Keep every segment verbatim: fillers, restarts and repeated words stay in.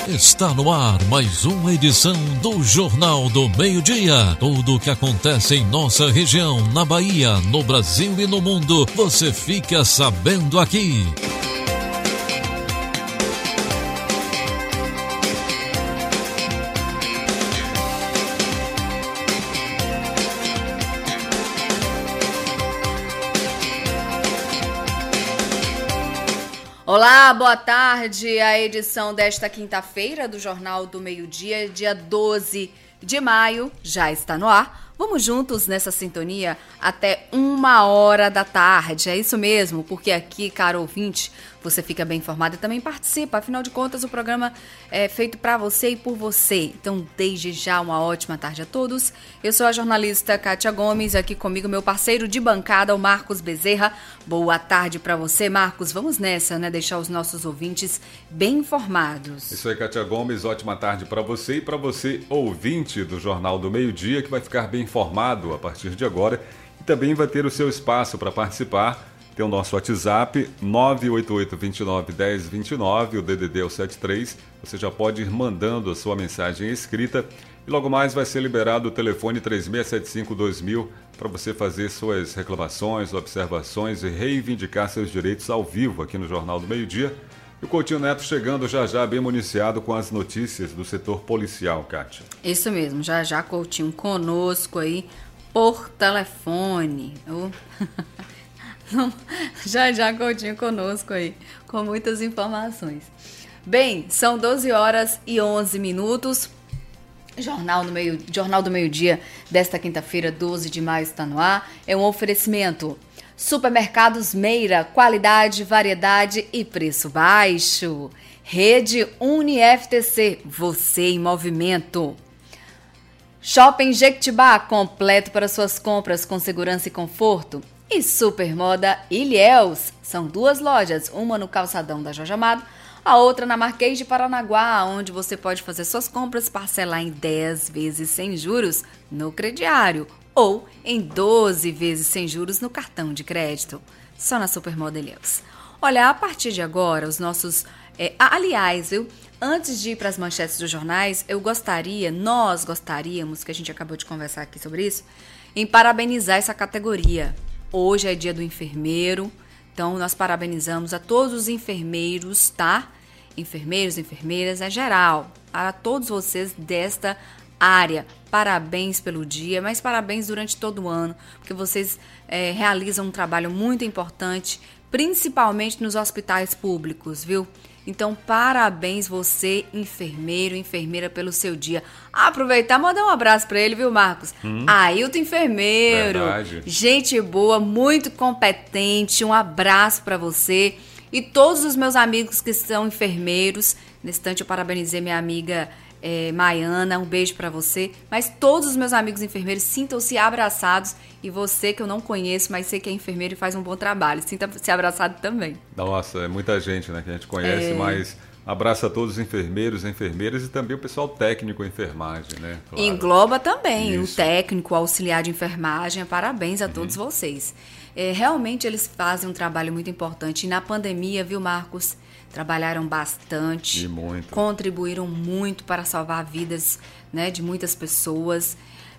Está no ar mais uma edição do Jornal do Meio-Dia. Tudo o que acontece em nossa região, na Bahia, no Brasil e no mundo, você fica sabendo aqui. Olá, boa tarde. A edição desta quinta-feira do Jornal do Meio-Dia, dia doze de maio, já está no ar. Vamos juntos nessa sintonia até uma hora da tarde. É isso mesmo, porque aqui, caro ouvinte, você fica bem informado e também participa. Afinal de contas, o programa é feito para você e por você. Então, desde já, uma ótima tarde a todos. Eu sou a jornalista Kátia Gomes, aqui comigo meu parceiro de bancada, o Marcos Bezerra. Boa tarde para você, Marcos. Vamos nessa, né? Deixar os nossos ouvintes bem informados. Isso aí, Kátia Gomes. Ótima tarde para você e para você, ouvinte do Jornal do Meio-Dia, que vai ficar bem informado a partir de agora e também vai ter o seu espaço para participar. Tem o nosso WhatsApp nove oito oito, dois nove, um zero dois nove, o D D D é o sete três. Você já pode ir mandando a sua mensagem escrita e logo mais vai ser liberado o telefone três seis sete cinco dois mil para você fazer suas reclamações, observações e reivindicar seus direitos ao vivo aqui no Jornal do Meio-Dia. E o Coutinho Neto chegando já já bem municiado com as notícias do setor policial, Kátia. Isso mesmo, já já Coutinho conosco aí por telefone. Oh. Já já Coutinho conosco aí, com muitas informações. Bem, são doze horas e onze minutos. Jornal do Meio, Jornal do Meio-Dia desta quinta-feira, doze de maio, está no ar. É um oferecimento. Supermercados Meira, qualidade, variedade e preço baixo. Rede UniFTC, você em movimento. Shopping Jequitibá, completo para suas compras com segurança e conforto. E Supermoda Ilhéus, são duas lojas, uma no calçadão da Jorge Amado, a outra na Marquês de Paranaguá, onde você pode fazer suas compras, parcelar em dez vezes sem juros no crediário ou em doze vezes sem juros no cartão de crédito, só na Supermoda Ilhéus. Olha, a partir de agora, os nossos... É, aliás, viu? Antes de ir para as manchetes dos jornais, eu gostaria, nós gostaríamos, que a gente acabou de conversar aqui sobre isso, em parabenizar essa categoria. Hoje é dia do enfermeiro, então nós parabenizamos a todos os enfermeiros, tá? Enfermeiros, enfermeiras, é geral, a todos vocês desta área. Parabéns pelo dia, mas parabéns durante todo o ano, porque vocês é, realizam um trabalho muito importante, principalmente nos hospitais públicos, viu? Então, parabéns você, enfermeiro, enfermeira, pelo seu dia. Aproveitar e mandar um abraço para ele, viu, Marcos? Hum. Ailton Enfermeiro. Verdade. Gente boa, muito competente. Um abraço para você. E todos os meus amigos que são enfermeiros. Nesse instante eu parabenizei minha amiga é, Maiana. Um beijo para você. Mas todos os meus amigos enfermeiros sintam-se abraçados. E você que eu não conheço, mas sei que é enfermeiro e faz um bom trabalho. Sinta-se abraçado também. Nossa, é muita gente, né, que a gente conhece, é... mas abraça todos os enfermeiros, enfermeiras e também o pessoal técnico em enfermagem, né? Claro. Engloba também Isso. o técnico, o auxiliar de enfermagem. Parabéns a uhum. todos vocês. É, realmente eles fazem um trabalho muito importante. E na pandemia, viu, Marcos? Trabalharam bastante. E muito. Contribuíram muito para salvar vidas, né, de muitas pessoas.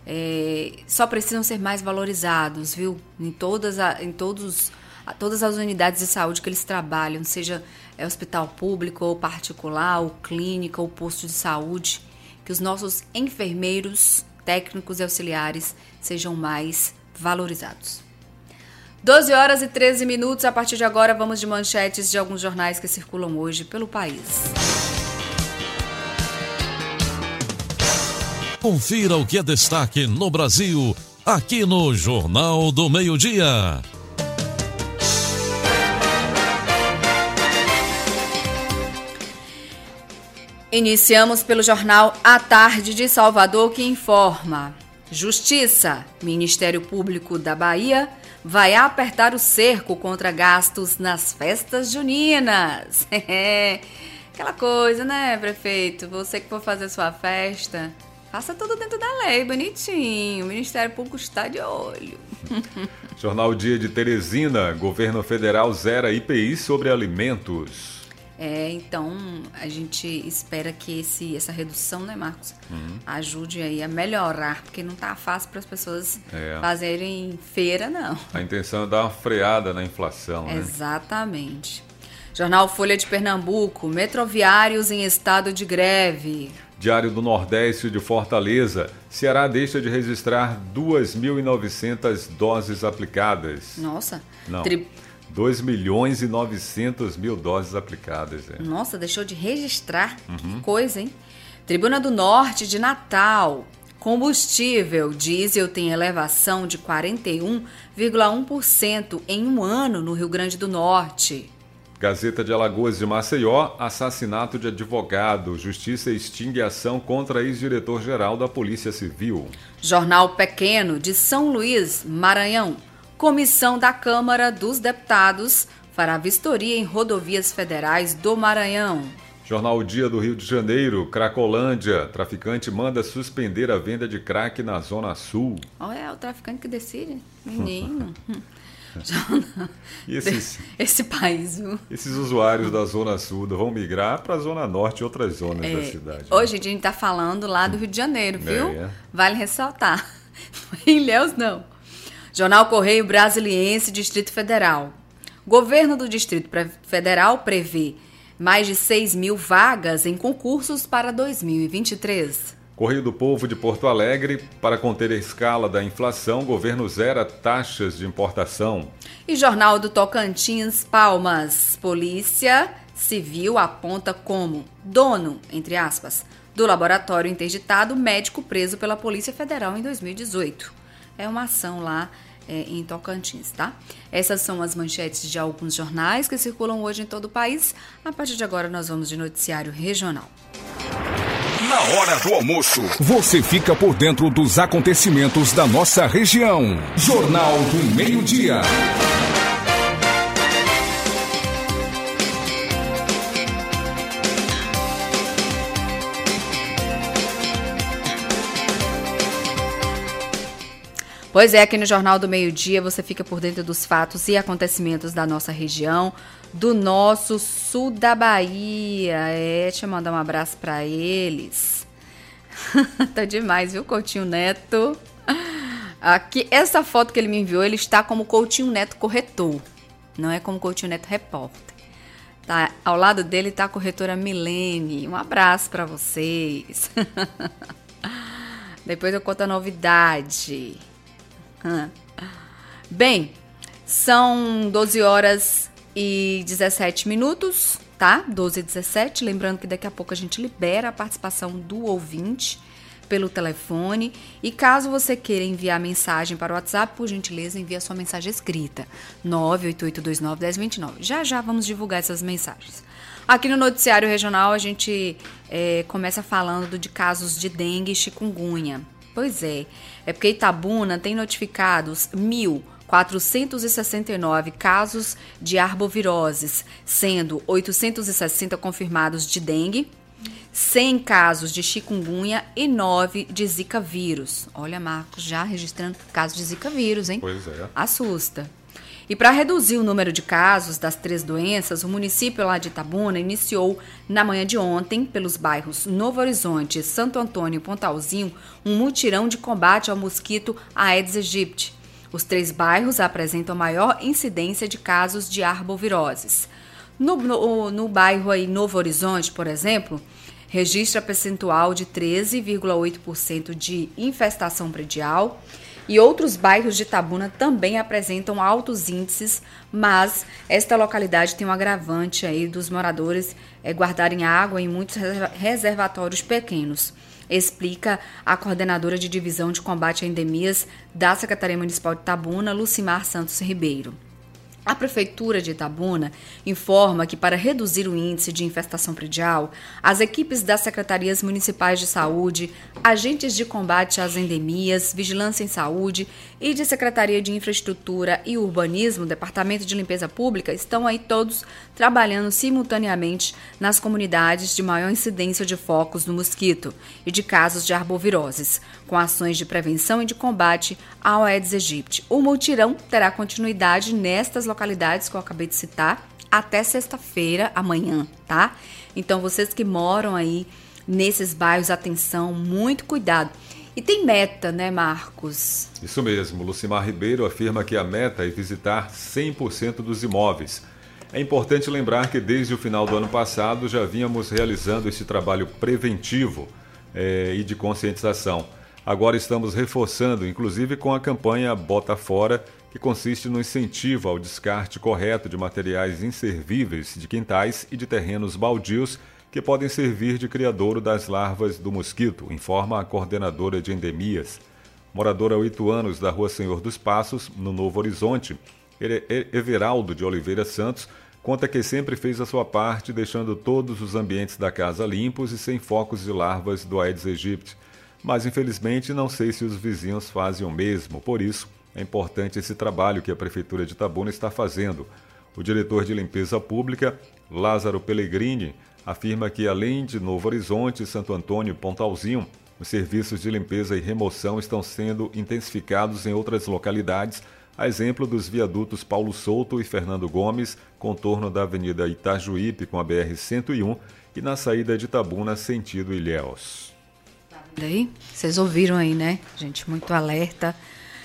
É, só precisam ser mais valorizados, viu? Em todas, a, em todos, a, todas as unidades de saúde que eles trabalham, seja é, hospital público ou particular, ou clínica, ou posto de saúde, que os nossos enfermeiros, técnicos e auxiliares sejam mais valorizados. doze horas e treze minutos, a partir de agora vamos de manchetes de alguns jornais que circulam hoje pelo país. Confira o que é destaque no Brasil, aqui no Jornal do Meio-Dia. Iniciamos pelo jornal A Tarde de Salvador, que informa: Justiça, Ministério Público da Bahia vai apertar o cerco contra gastos nas festas juninas. Aquela coisa, né, prefeito? Você que for fazer sua festa, faça tudo dentro da lei, bonitinho. O Ministério Público está de olho. Jornal Dia de Teresina. Governo Federal zera I P I sobre alimentos. É, então, a gente espera que esse, essa redução, né, Marcos, uhum. ajude aí a melhorar, porque não tá fácil para as pessoas é. fazerem feira, não. A intenção é dar uma freada na inflação, né? Exatamente. Jornal Folha de Pernambuco, metroviários em estado de greve. Diário do Nordeste de Fortaleza, Ceará deixa de registrar duas mil e novecentas doses aplicadas. Nossa. Não. Tri... dois milhões e novecentos mil doses aplicadas. É. Nossa, deixou de registrar. Uhum. Que coisa, hein? Tribuna do Norte de Natal. Combustível diesel tem elevação de quarenta e um vírgula um por cento em um ano no Rio Grande do Norte. Gazeta de Alagoas de Maceió, assassinato de advogado. Justiça extingue ação contra ex-diretor-geral da Polícia Civil. Jornal Pequeno de São Luís, Maranhão. Comissão da Câmara dos Deputados fará vistoria em rodovias federais do Maranhão. Jornal Dia do Rio de Janeiro, Cracolândia. Traficante manda suspender a venda de crack na Zona Sul. Olha, é o traficante que decide. Menino. E esses, Esse país, viu? Esses usuários da Zona Sul vão migrar para a Zona Norte e outras zonas é, da cidade. Hoje a gente está falando lá do Rio de Janeiro, viu? É, é. Vale ressaltar. Em Ilhéus, não. Jornal Correio Brasiliense, Distrito Federal. Governo do Distrito Federal prevê mais de seis mil vagas em concursos para dois mil e vinte e três. Correio do Povo de Porto Alegre, para conter a escala da inflação, governo zera taxas de importação. E Jornal do Tocantins, Palmas. Polícia Civil aponta como dono, entre aspas, do laboratório interditado médico preso pela Polícia Federal em dois mil e dezoito. É uma ação lá é, em Tocantins, tá? Essas são as manchetes de alguns jornais que circulam hoje em todo o país. A partir de agora nós vamos de noticiário regional. Na hora do almoço, você fica por dentro dos acontecimentos da nossa região. Jornal do Meio-Dia. Pois é, aqui no Jornal do Meio-Dia você fica por dentro dos fatos e acontecimentos da nossa região, do nosso sul da Bahia. É, deixa eu mandar um abraço para eles. Tá demais, viu, Coutinho Neto? Aqui, essa foto que ele me enviou, ele está como Coutinho Neto corretor, não é como Coutinho Neto repórter. Tá, ao lado dele está a corretora Milene. Um abraço para vocês. Depois eu conto a novidade. Bem, são doze horas e dezessete minutos, tá? doze e dezessete. Lembrando que daqui a pouco a gente libera a participação do ouvinte pelo telefone. E caso você queira enviar mensagem para o WhatsApp, por gentileza, envie a sua mensagem escrita. nove oito oito dois nove um zero dois nove. Já já vamos divulgar essas mensagens. Aqui no Noticiário Regional a gente é, começa falando de casos de dengue e chikungunya. Pois é, é porque Itabuna tem notificados mil quatrocentos e sessenta e nove casos de arboviroses, sendo oitocentos e sessenta confirmados de dengue, cem casos de chikungunya e nove de zika vírus. Olha, Marcos, já registrando casos de zika vírus, hein? Pois é. Assusta. E para reduzir o número de casos das três doenças, o município lá de Itabuna iniciou na manhã de ontem, pelos bairros Novo Horizonte, Santo Antônio e Pontalzinho, um mutirão de combate ao mosquito Aedes aegypti. Os três bairros apresentam maior incidência de casos de arboviroses. No, no, no bairro aí, Novo Horizonte, por exemplo, registra percentual de treze vírgula oito por cento de infestação predial. E outros bairros de Itabuna também apresentam altos índices, mas esta localidade tem um agravante aí dos moradores é, guardarem água em muitos reservatórios pequenos. Explica a coordenadora de divisão de combate a endemias da Secretaria Municipal de Itabuna, Lucimar Santos Ribeiro. A Prefeitura de Itabuna informa que, para reduzir o índice de infestação predial, as equipes das Secretarias Municipais de Saúde, agentes de combate às endemias, Vigilância em Saúde e de Secretaria de Infraestrutura e Urbanismo, Departamento de Limpeza Pública, estão aí todos trabalhando simultaneamente nas comunidades de maior incidência de focos do mosquito e de casos de arboviroses, com ações de prevenção e de combate ao Aedes aegypti. O mutirão terá continuidade nestas localidades que eu acabei de citar até sexta-feira, amanhã, tá? Então, vocês que moram aí nesses bairros, atenção, muito cuidado. E tem meta, né, Marcos? Isso mesmo. Lucimar Ribeiro afirma que a meta é visitar cem por cento dos imóveis. É importante lembrar que desde o final do ano passado já vínhamos realizando esse trabalho preventivo é, e de conscientização. Agora estamos reforçando, inclusive com a campanha Bota Fora, que consiste no incentivo ao descarte correto de materiais inservíveis de quintais e de terrenos baldios que podem servir de criadouro das larvas do mosquito, informa a coordenadora de endemias. Moradora há oito anos da Rua Senhor dos Passos, no Novo Horizonte, Everaldo de Oliveira Santos, conta que sempre fez a sua parte, deixando todos os ambientes da casa limpos e sem focos de larvas do Aedes aegypti. Mas, infelizmente, não sei se os vizinhos fazem o mesmo. Por isso, é importante esse trabalho que a Prefeitura de Itabuna está fazendo. O diretor de limpeza pública, Lázaro Pellegrini, afirma que, além de Novo Horizonte, Santo Antônio e Pontalzinho, os serviços de limpeza e remoção estão sendo intensificados em outras localidades, a exemplo dos viadutos Paulo Souto e Fernando Gomes, contorno da Avenida Itajuípe com a B R cento e um e na saída de Itabuna, sentido Ilhéus. Daí, vocês ouviram aí, né? Gente, muito alerta.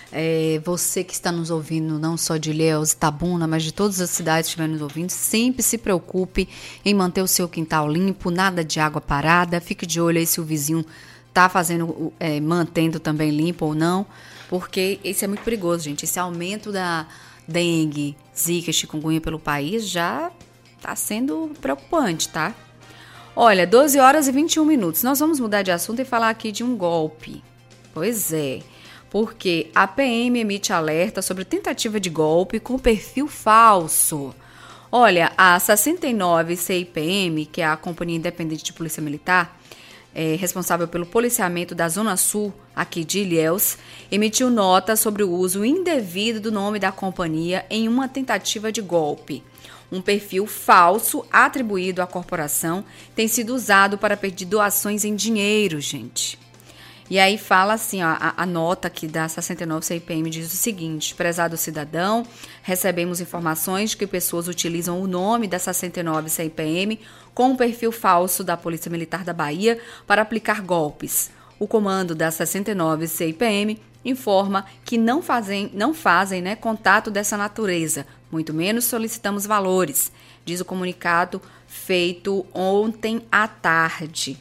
É, você que está nos ouvindo, não só de Ilhéus, Itabuna, mas de todas as cidades que estiver nos ouvindo, sempre se preocupe em manter o seu quintal limpo, nada de água parada. Fique de olho aí se o vizinho está fazendo, é, mantendo também limpo ou não, porque isso é muito perigoso, gente. Esse aumento da dengue, zika, chikungunya pelo país já está sendo preocupante, tá? Olha, doze horas e vinte e um minutos. Nós vamos mudar de assunto e falar aqui de um golpe. Pois é, porque a P M emite alerta sobre tentativa de golpe com perfil falso. Olha, a sessenta e nove C I P M, que é a Companhia Independente de Polícia Militar, é, responsável pelo policiamento da Zona Sul, aqui de Ilhéus, emitiu nota sobre o uso indevido do nome da companhia em uma tentativa de golpe. Um perfil falso atribuído à corporação tem sido usado para pedir doações em dinheiro, gente. E aí fala assim, ó, a, a nota aqui da sessenta e nove C I P M diz o seguinte: prezado cidadão, recebemos informações de que pessoas utilizam o nome da sessenta e nove C I P M com um perfil falso da Polícia Militar da Bahia para aplicar golpes. O comando da sessenta e nove C I P M informa que não fazem, não fazem né, contato dessa natureza, muito menos solicitamos valores, diz o comunicado feito ontem à tarde.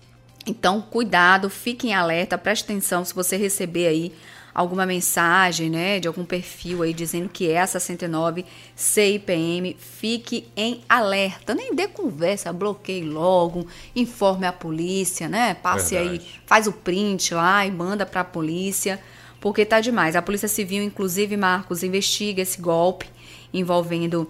Então, cuidado, fique em alerta, preste atenção se você receber aí alguma mensagem, né, de algum perfil aí dizendo que é a sessenta e nove C I P M, fique em alerta, nem dê conversa, bloqueie logo, informe a polícia, né, passe Verdade. aí, faz o print lá e manda para a polícia, porque tá demais. A Polícia Civil, inclusive, Marcos, investiga esse golpe envolvendo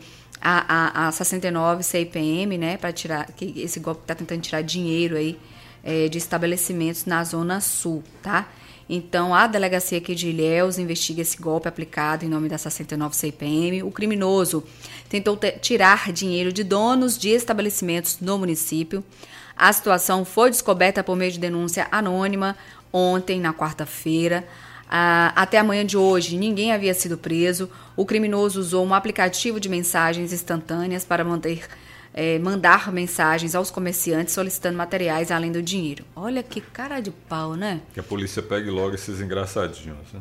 a, a, a sessenta e nove C I P M, né, para tirar, que esse golpe tá tentando tirar dinheiro aí é, de estabelecimentos na Zona Sul, tá? Então, a delegacia aqui de Ilhéus investiga esse golpe aplicado em nome da sessenta e nove C I P M. O criminoso tentou te- tirar dinheiro de donos de estabelecimentos no município. A situação foi descoberta por meio de denúncia anônima ontem, na quarta-feira. Ah, até a manhã de hoje, ninguém havia sido preso. O criminoso usou um aplicativo de mensagens instantâneas para manter... É, mandar mensagens aos comerciantes solicitando materiais além do dinheiro. Olha que cara de pau, né? Que a polícia pegue logo esses engraçadinhos. Né?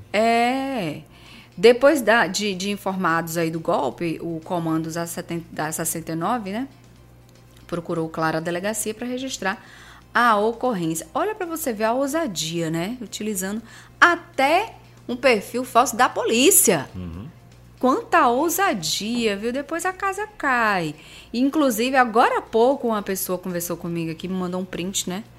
É. Depois da, de, de informados aí do golpe, o comando da, setenta, da sessenta e nove, né, procurou, claro, a delegacia para registrar a ocorrência. Olha para você ver a ousadia, né? Utilizando até um perfil falso da polícia. Uhum. Quanta ousadia, viu? Depois a casa cai. Inclusive, agora há pouco, uma pessoa conversou comigo aqui, me mandou um print, né?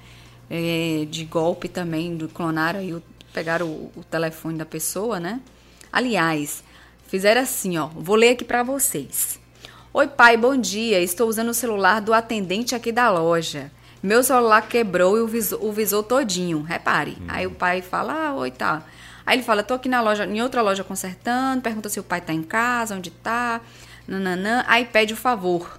É, de golpe também, do clonaram aí, pegaram o, o telefone da pessoa, né? Aliás, fizeram assim, ó. Vou ler aqui pra vocês. Oi, pai, bom dia. Estou usando o celular do atendente aqui da loja. Meu celular quebrou e o visor, o visor todinho. Repare. Hum. Aí o pai fala, ah, oi, tá. Aí ele fala, tô aqui na loja, em outra loja consertando, pergunta se o pai tá em casa, onde tá, nananã, aí pede o favor,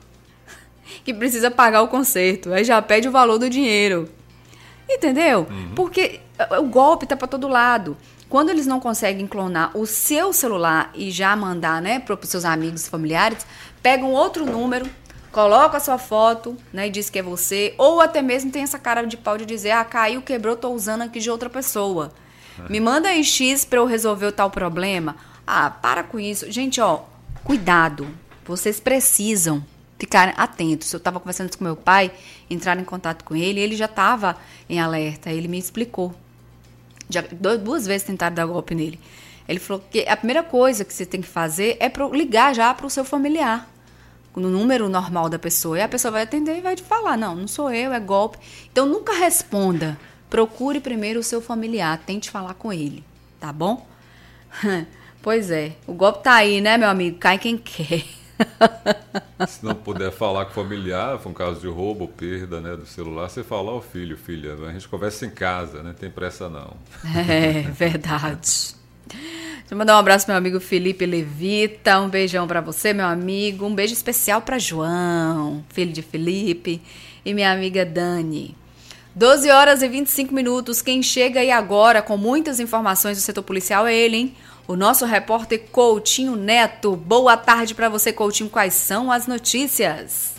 que precisa pagar o conserto, aí já pede o valor do dinheiro, entendeu? Uhum. Porque o golpe tá pra todo lado. Quando eles não conseguem clonar o seu celular e já mandar, né, para os seus amigos e familiares, pegam outro número, coloca a sua foto, né, e diz que é você, ou até mesmo tem essa cara de pau de dizer, ah, caiu, quebrou, tô usando aqui de outra pessoa. Me manda aí X para eu resolver o tal problema. Ah, para com isso. Gente, ó, cuidado. Vocês precisam ficar atentos. Eu estava conversando com meu pai, entrar em contato com ele, e ele já estava em alerta. Ele me explicou. Já, duas vezes tentaram dar golpe nele. Ele falou que a primeira coisa que você tem que fazer é pro, ligar já para o seu familiar, no número normal da pessoa. E a pessoa vai atender e vai te falar, não, não sou eu, é golpe. Então, nunca responda. Procure primeiro o seu familiar, tente falar com ele, tá bom? Pois é, o golpe tá aí, né, meu amigo? Cai quem quer. Se não puder falar com o familiar, foi um caso de roubo, perda, né, do celular, você fala ao filho, filha, a gente conversa em casa, né? Tem pressa não. É, verdade. Deixa eu mandar um abraço pro meu amigo Felipe Levita, um beijão pra você, meu amigo, um beijo especial pra João, filho de Felipe, e minha amiga Dani. doze horas e vinte e cinco minutos, quem chega aí agora com muitas informações do setor policial é ele, hein? O nosso repórter Coutinho Neto. Boa tarde para você, Coutinho. Quais são as notícias?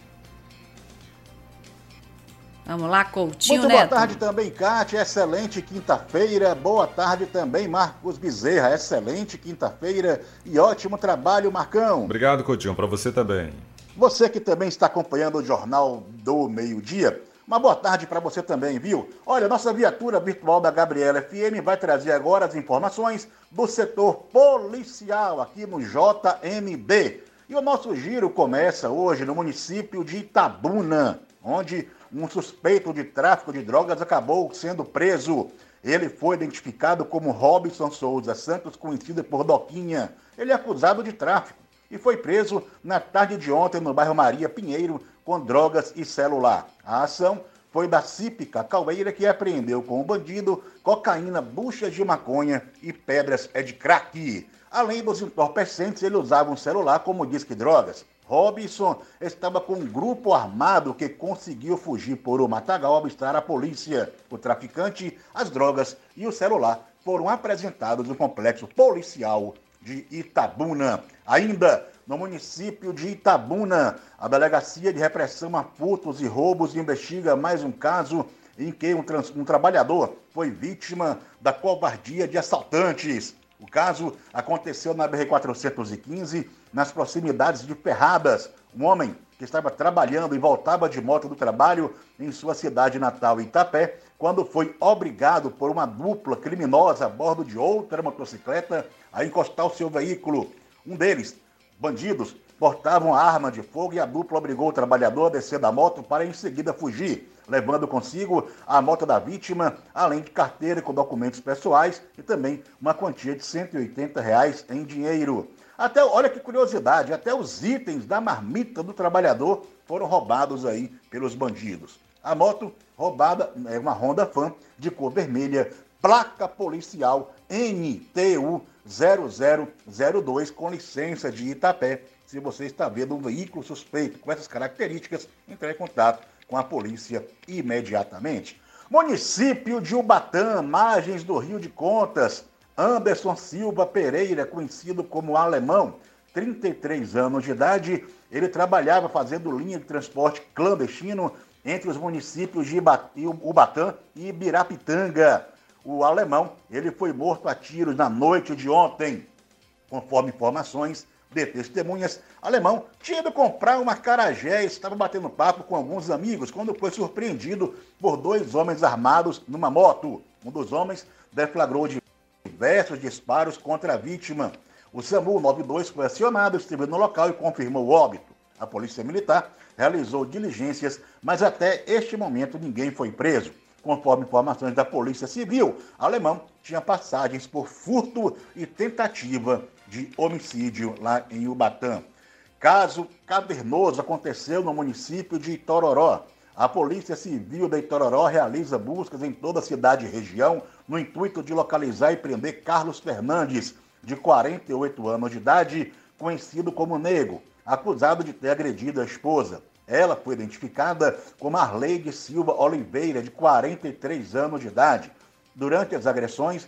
Vamos lá, Coutinho Muito Neto. Muito boa tarde também, Cátia. Excelente quinta-feira. Boa tarde também, Marcos Bezerra. Excelente quinta-feira e ótimo trabalho, Marcão. Obrigado, Coutinho. Para você também. Você que também está acompanhando o Jornal do Meio-Dia, uma boa tarde para você também, viu? Olha, nossa viatura virtual da Gabriela F M vai trazer agora as informações do setor policial aqui no J M B. E o nosso giro começa hoje no município de Itabuna, onde um suspeito de tráfico de drogas acabou sendo preso. Ele foi identificado como Robson Souza Santos, conhecido por Doquinha. Ele é acusado de tráfico e foi preso na tarde de ontem no bairro Maria Pinheiro com drogas e celular. A ação foi da Cípica Caueira, que apreendeu com o bandido cocaína, buchas de maconha e pedras de crack. Além dos entorpecentes, ele usava um celular como disque drogas. Robson estava com um grupo armado que conseguiu fugir por o matagal, avistar a polícia. O traficante, as drogas e o celular foram apresentados no complexo policial de Itabuna. Ainda no município de Itabuna, a Delegacia de Repressão a Furtos e Roubos investiga mais um caso em que um, trans, um trabalhador foi vítima da covardia de assaltantes. O caso aconteceu na B R quatrocentos e quinze, nas proximidades de Ferradas. Um homem que estava trabalhando e voltava de moto do trabalho em sua cidade natal, Itapé, quando foi obrigado por uma dupla criminosa a bordo de outra motocicleta a encostar o seu veículo. Um deles, bandidos, portavam a arma de fogo e a dupla obrigou o trabalhador a descer da moto para em seguida fugir, levando consigo a moto da vítima, além de carteira com documentos pessoais e também uma quantia de cento e oitenta reais em dinheiro. Até, olha que curiosidade, até os itens da marmita do trabalhador foram roubados aí pelos bandidos. A moto roubada é uma Honda Fan de cor vermelha, placa policial N T U zero zero zero dois com licença de Itapé. Se você está vendo um veículo suspeito com essas características, entre em contato com a polícia imediatamente. Município de Ubatã, margens do Rio de Contas. Anderson Silva Pereira, conhecido como Alemão, trinta e três anos de idade, ele trabalhava fazendo linha de transporte clandestino entre os municípios de Ubatã e Ibirapitanga. O Alemão, ele foi morto a tiros na noite de ontem. Conforme informações de testemunhas, Alemão tinha ido comprar uma acarajé e estava batendo papo com alguns amigos quando foi surpreendido por dois homens armados numa moto. Um dos homens deflagrou diversos disparos contra a vítima. O SAMU noventa e dois foi acionado, esteve no local e confirmou o óbito. A Polícia Militar realizou diligências, mas até este momento ninguém foi preso. Conforme informações da Polícia Civil, Alemão tinha passagens por furto e tentativa de homicídio lá em Ubatã. Caso cavernoso aconteceu no município de Itororó. A Polícia Civil de Itororó realiza buscas em toda a cidade e região no intuito de localizar e prender Carlos Fernandes, de quarenta e oito anos de idade, conhecido como Nego, acusado de ter agredido a esposa. Ela foi identificada como Arleide Silva Oliveira, de quarenta e três anos de idade. Durante as agressões,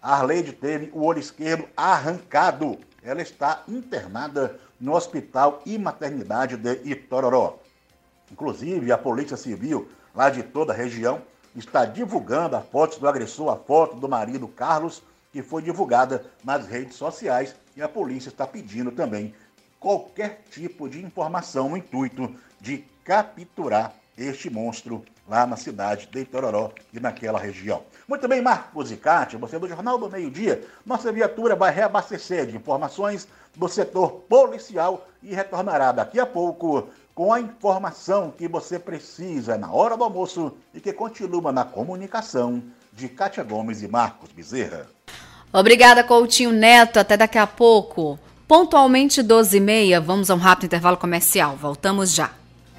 A Arleide teve o olho esquerdo arrancado. Ela está internada no Hospital e Maternidade de Itororó. Inclusive, a Polícia Civil, lá de toda a região, está divulgando a foto do agressor, a foto do marido Carlos, que foi divulgada nas redes sociais, e a polícia está pedindo também qualquer tipo de informação no intuito de capturar este monstro lá na cidade de Itororó e naquela região. Muito bem, Marcos e Cátia, você do Jornal do Meio Dia, nossa viatura vai reabastecer de informações do setor policial e retornará daqui a pouco com a informação que você precisa na hora do almoço e que continua na comunicação de Cátia Gomes e Marcos Bezerra. Obrigada, Coutinho Neto. Até daqui a pouco. Pontualmente doze e meia, vamos a um rápido intervalo comercial. Voltamos já.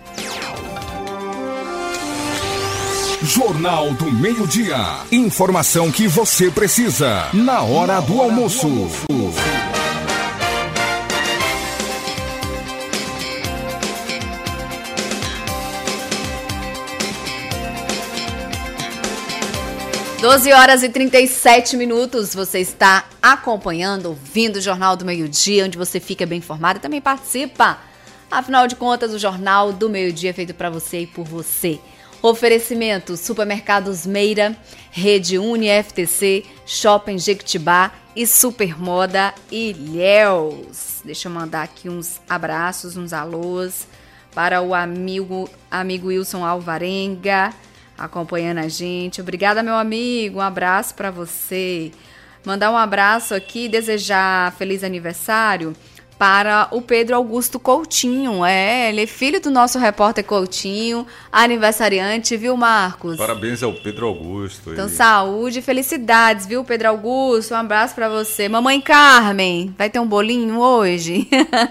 Jornal do Meio-Dia. Informação que você precisa na hora do almoço. doze horas e trinta e sete minutos, você está acompanhando, ouvindo o Jornal do Meio-Dia, onde você fica bem informado e também participa. Afinal de contas, o Jornal do Meio-Dia é feito para você e por você. Oferecimento: Supermercados Meira, Rede Uni F T C, Shopping Jequitibá e Supermoda Ilhéus. Deixa eu mandar aqui uns abraços, uns alôs para o amigo, amigo Wilson Alvarenga, acompanhando a gente. Obrigada, meu amigo. Um abraço para você. Mandar um abraço aqui e desejar feliz aniversário para o Pedro Augusto Coutinho. É, ele é filho do nosso repórter Coutinho, aniversariante, viu, Marcos? Parabéns ao Pedro Augusto. Então, e... saúde e felicidades, viu, Pedro Augusto? Um abraço para você. Mamãe Carmen, vai ter um bolinho hoje?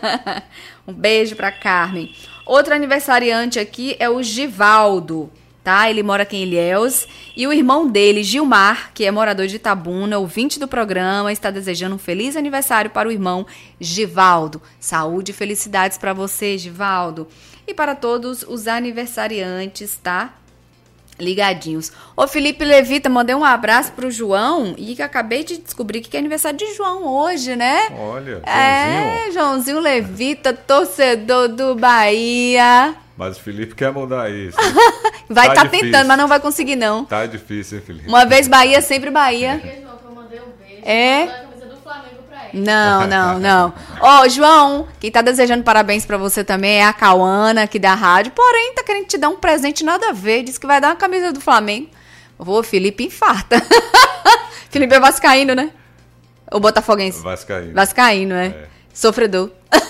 Um beijo para Carmen. Outro aniversariante aqui é o Givaldo. Tá? Ele mora aqui em Ilhéus, e o irmão dele, Gilmar, que é morador de Itabuna, ouvinte do programa, está desejando um feliz aniversário para o irmão Givaldo. Saúde e felicidades para você, Givaldo. E para todos os aniversariantes, tá? Ligadinhos. Ô, Felipe Levita, mandei um abraço pro João, e que acabei de descobrir que é aniversário de João hoje, né? Olha, Joãozinho. É, Joãozinho Levita, torcedor do Bahia. Mas o Felipe quer mudar isso. Vai tá tá tentando, mas não vai conseguir, não. Tá difícil, hein, Felipe? Uma vez Bahia, sempre Bahia. Eu mandei um beijo. É? Eu mandei a camisa do Flamengo pra ele. Não, não, não. Ó, oh, João, quem tá desejando parabéns pra você também é a Cauana, aqui da rádio. Porém, tá querendo te dar um presente nada a ver. Diz que vai dar uma camisa do Flamengo. Ô, Felipe, infarta. Felipe é vascaíno, né? Ou botafoguense? Vascaíno. Vascaíno, é. É. Sofredor.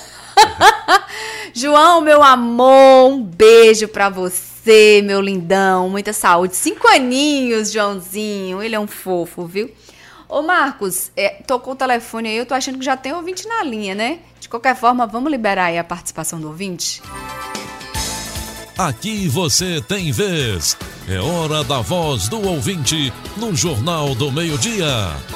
João, meu amor, um beijo pra você, meu lindão. Muita saúde. Cinco aninhos, Joãozinho. Ele é um fofo, viu? Ô, Marcos, é, tocou o telefone aí. Eu tô achando que já tem ouvinte na linha, né? De qualquer forma, vamos liberar aí a participação do ouvinte? Aqui você tem vez. É hora da voz do ouvinte no Jornal do Meio-Dia.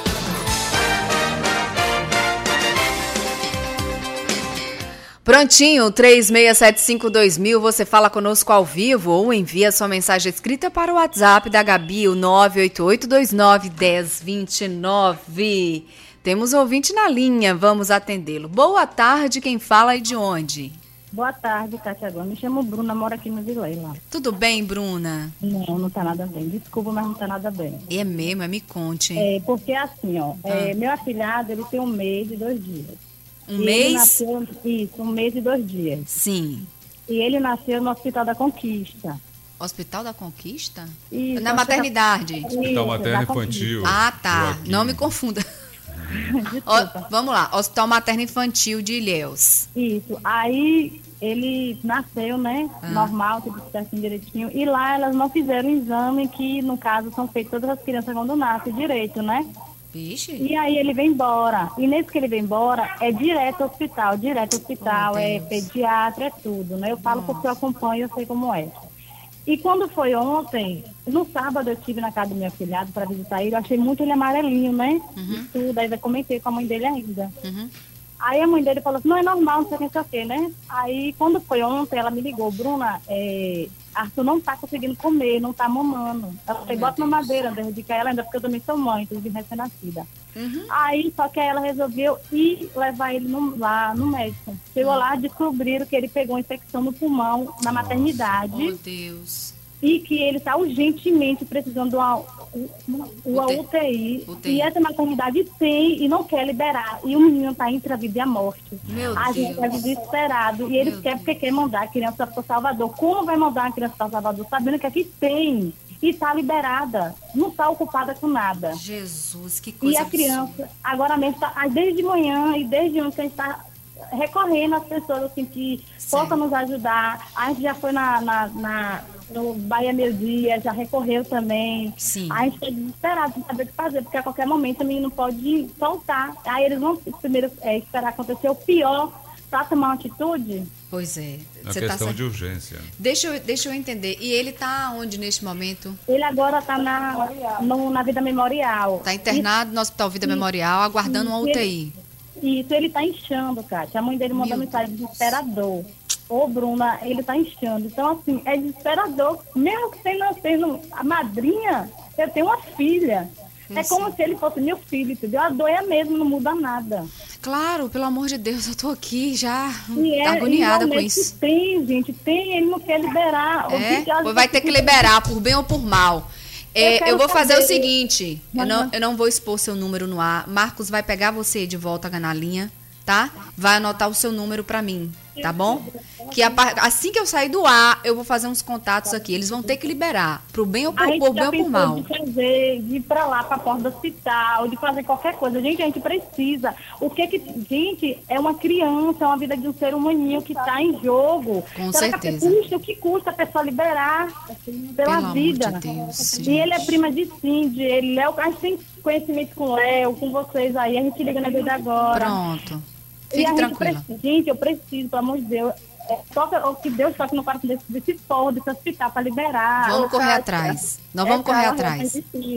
Prontinho, três seis sete cinco dois mil, você fala conosco ao vivo ou envia sua mensagem escrita para o WhatsApp da Gabi, o nove oito oito dois nove um zero dois nove. Temos ouvinte na linha, vamos atendê-lo. Boa tarde, quem fala e de onde? Boa tarde, Cátia Gomes. Me chamo Bruna, moro aqui no Vilela. Tudo bem, Bruna? Não, não tá nada bem. Desculpa, mas não tá nada bem. É mesmo, me conte. Hein? É, porque assim, ó, Ah. é, meu afilhado, ele tem um mês e dois dias. Um E mês? Ele nasceu, isso, um mês e dois dias. Sim. E ele nasceu no Hospital da Conquista. Hospital da Conquista? Isso, Na Hospital- maternidade. Hospital Isso, Materno da Conquista. Infantil. Ah, tá. Joaquim. Não me confunda. Ó, Desculpa. vamos lá, Hospital Materno Infantil de Ilhéus. Isso. Aí ele nasceu, né? Ah. Normal, tudo certinho, direitinho. E lá elas não fizeram o exame que, no caso, são feitas todas as crianças quando nascem direito, né? Vixe. E aí ele vem embora. E nesse que ele vem embora, é direto ao hospital, direto ao hospital, Oh, é Deus. pediatra, é tudo, né? Eu falo porque eu acompanho, eu sei como é. E quando foi ontem, no sábado eu estive na casa do meu afilhado para visitar ele, eu achei muito ele amarelinho, né? E tudo, aí eu comentei com a mãe dele ainda. Uhum. Aí a mãe dele falou assim, não é normal, não sei o que, não sei o que, né? Aí quando foi ontem, ela me ligou, Bruna, é, Arthur não tá conseguindo comer, não tá mamando. Eu falei, bota na madeira, desde que ela ainda, porque eu também sou mãe, de recém-nascida. Uhum. Aí, só que aí ela resolveu ir levar ele no, lá no médico. Chegou lá, descobriram que ele pegou uma infecção no pulmão, na maternidade. Oh, Deus. E que ele está urgentemente precisando de uma, uma U T I, U T I. E essa maternidade tem e não quer liberar. E o menino está entre a vida e a morte. Meu a Deus. gente está desesperado. E eles querem porque quer mandar a criança para Salvador. Como vai mandar a criança para Salvador? Sabendo que aqui tem. E está liberada. Não está ocupada com nada. Jesus, que coisa E a absurda. criança, agora mesmo, tá, desde manhã e desde ontem, a gente está recorrendo às pessoas assim, que possam nos ajudar. A gente já foi na, na, na, no Bahia Meio Dia, já recorreu também. Sim. A gente está desesperado sem saber o que fazer, porque a qualquer momento a menina não pode soltar. Aí eles vão primeiro é, esperar acontecer o pior para tomar uma atitude. Pois é. É uma Você questão tá... de urgência. Deixa eu, deixa eu entender. E ele tá onde neste momento? Ele agora está na, no, na Vida Memorial. Está internado no Hospital Vida e, Memorial, aguardando uma U T I. Isso, ele tá inchando, Kátia. A mãe dele mandou mensagem desesperador. Ô, Bruna, ele tá inchando. Então, assim, é desesperador. Mesmo que sendo, sendo a madrinha, eu tenho uma filha. Sim, é como sim. se ele fosse meu filho, entendeu? A dor é a mesma, não muda nada. Claro, pelo amor de Deus, eu tô aqui já é, agoniada com isso. Tem, gente, tem, ele não quer liberar. É, que vai ter que liberar, por bem ou por mal. É, eu, eu vou fazer saber. o seguinte, eu não, eu não vou expor seu número no ar. Marcos vai pegar você de volta na linha, tá? Vai anotar o seu número pra mim, tá bom? Que a, assim que eu sair do ar, eu vou fazer uns contatos aqui. Eles vão ter que liberar, pro bem ou por, por, bem ou por mal. De fazer, de ir pra lá, pra porta do hospital, de fazer qualquer coisa. Gente, a gente precisa. O que que... Gente, é uma criança, é uma vida de um ser humaninho que tá em jogo. Com Será certeza. Que custa, o que custa a pessoa liberar pela Pelo vida? Amor de Deus, e ele é prima de Cindy, ele é o... A gente tem conhecimento com o Léo, com vocês aí, a gente liga na vida agora. Pronto. Fique Fique tranquila. Gente, gente, eu preciso, pelo amor de Deus. É, toca, o que Deus toque no coração desse, desse povo, desse hospital, para liberar. Vamos Ô, correr Kátia, atrás. Nós vamos correr atrás.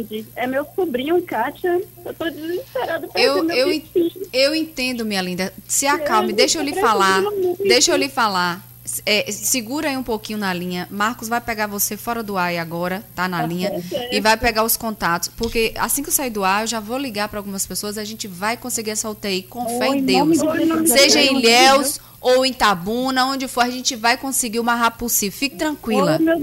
É meu sobrinho, Kátia. Eu tô desesperada. Eu, eu, eu entendo, minha linda. Se acalme, é, deixa eu lhe falar. Deixa eu lhe falar. É, segura aí um pouquinho na linha. Marcos vai pegar você fora do ar e agora, tá na linha, e vai pegar os contatos, porque assim que eu sair do ar, eu já vou ligar para algumas pessoas, a gente vai conseguir essa U T I, com fé em Deus. Seja em Ilhéus ou em Tabuna, onde for, a gente vai conseguir o mais rápido possível. Fique tranquila. Oh, meu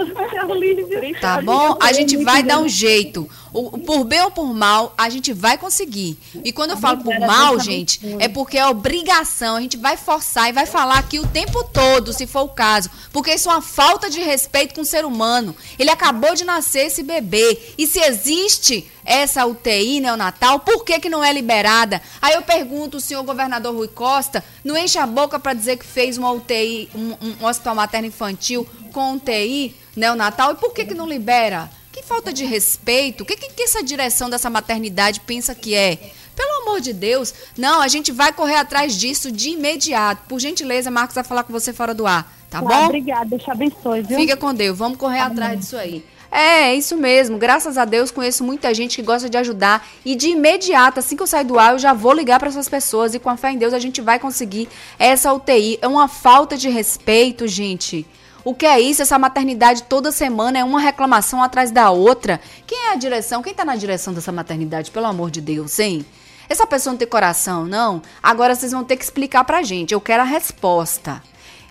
Deus. Tá bom? A gente vai dar um jeito. O, por bem ou por mal, a gente vai conseguir. E quando eu falo por mal, gente, é porque é obrigação. A gente vai forçar e vai falar aqui o tempo todo, se for o caso. Porque isso é uma falta de respeito com o ser humano. Ele acabou de nascer, esse bebê. E se existe essa U T I neonatal, por que que não é liberada? Aí eu pergunto, o senhor governador Rui Costa não enche a boca para dizer que fez uma U T I, um, um hospital materno infantil com U T I neonatal, e por que que não libera? Que falta de respeito. O que, que, que essa direção dessa maternidade pensa que é? Pelo amor de Deus. Não, a gente vai correr atrás disso de imediato. Por gentileza, Marcos vai falar com você fora do ar, tá ah, bom? Obrigada, Deus te abençoe, viu? Fica com Deus, vamos correr ah, atrás disso aí. É, é isso mesmo. Graças a Deus conheço muita gente que gosta de ajudar e de imediato, assim que eu sair do ar, eu já vou ligar para essas pessoas e com a fé em Deus a gente vai conseguir essa U T I. É uma falta de respeito, gente. O que é isso? Essa maternidade toda semana é uma reclamação atrás da outra. Quem é a direção? Quem tá na direção dessa maternidade? Pelo amor de Deus, hein? Essa pessoa não tem coração, não? Agora vocês vão ter que explicar pra gente. Eu quero a resposta.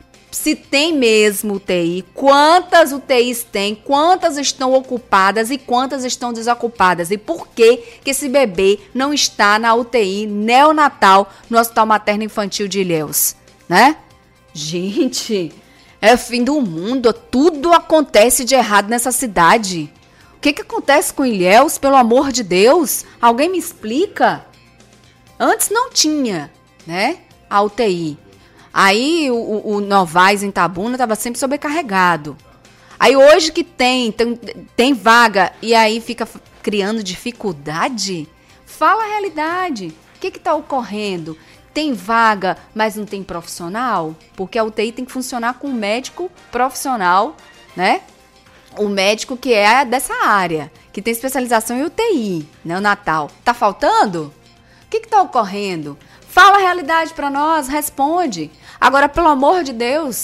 Se tem mesmo U T I, quantas U T Is tem, quantas estão ocupadas e quantas estão desocupadas? E por que que esse bebê não está na U T I neonatal no Hospital Materno Infantil de Ilhéus? Né? Gente... É o fim do mundo, tudo acontece de errado nessa cidade. O que que acontece com Ilhéus, pelo amor de Deus? Alguém me explica? Antes não tinha, né, a U T I. Aí o, o Novaes em Tabuna estava sempre sobrecarregado. Aí hoje que tem, tem, tem vaga e aí fica criando dificuldade? Fala a realidade. O que que está ocorrendo? Tem vaga, mas não tem profissional? Porque a U T I tem que funcionar com um médico profissional, né? O médico que é dessa área, que tem especialização em U T I, neonatal. Tá faltando? O que que tá ocorrendo? Fala a realidade para nós, responde. Agora, pelo amor de Deus,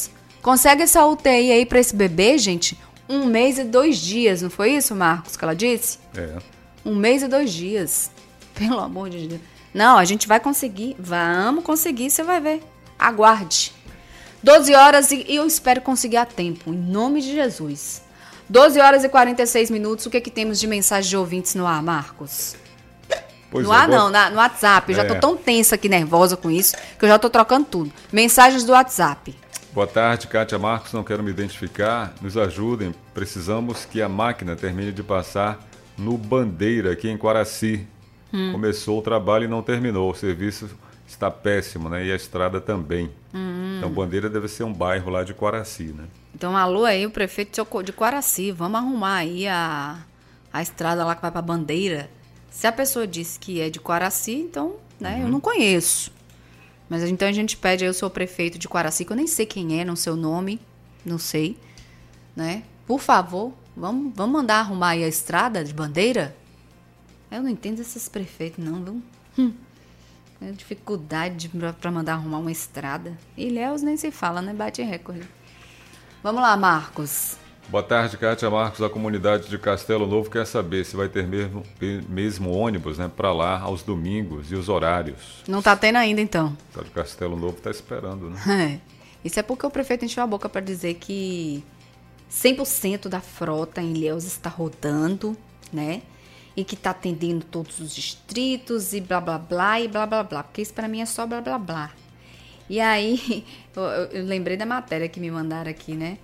Consegue essa U T I aí pra esse bebê, gente? Um mês e dois dias, não foi isso, Marcos, que ela disse? É. Um mês e dois dias. Pelo amor de Deus. Não, a gente vai conseguir. Vamos conseguir, você vai ver. Aguarde. doze horas e eu espero conseguir a tempo, em nome de Jesus. doze horas e quarenta e seis minutos. O que, que temos de mensagem de ouvintes no ar, Marcos? Pois no é, ar boa... não, na, no WhatsApp. Eu já É. tô tão tensa aqui, nervosa com isso, que eu já tô trocando tudo. Mensagens do WhatsApp. Boa tarde, Kátia Marcos, não quero me identificar. Nos ajudem, precisamos que a máquina termine de passar no Bandeira, aqui em Quaraci. Hum. Começou o trabalho e não terminou. O serviço está péssimo, né? E a estrada também. Hum. Então, Bandeira deve ser um bairro lá de Quaraci, né? Então, alô aí, o prefeito de Quaraci, vamos arrumar aí a, a estrada lá que vai pra Bandeira. Se a pessoa disse que é de Quaraci, então, né, uhum. eu não conheço. Mas então a gente pede aí o seu prefeito de Quaraci, que eu nem sei quem é, não sei o nome, não sei, né? Por favor, vamos, vamos mandar arrumar aí a estrada de Bandeira? Eu não entendo esses prefeitos, não, viu? Hum. É dificuldade para mandar arrumar uma estrada. Ilhéus nem se fala, né? Bate recorde. Vamos lá, Marcos. Boa tarde, Kátia Marcos. A comunidade de Castelo Novo quer saber se vai ter mesmo, mesmo ônibus, né, para lá aos domingos e os horários. Não tá tendo ainda, então. O pessoal de Castelo Novo tá esperando, né? É. Isso é porque o prefeito encheu a boca para dizer que cem por cento da frota em Ilhéus está rodando, né? E que tá atendendo todos os distritos e blá, blá, blá e blá, blá, blá. Porque isso para mim é só blá, blá, blá. E aí, eu, eu lembrei da matéria que me mandaram aqui, né?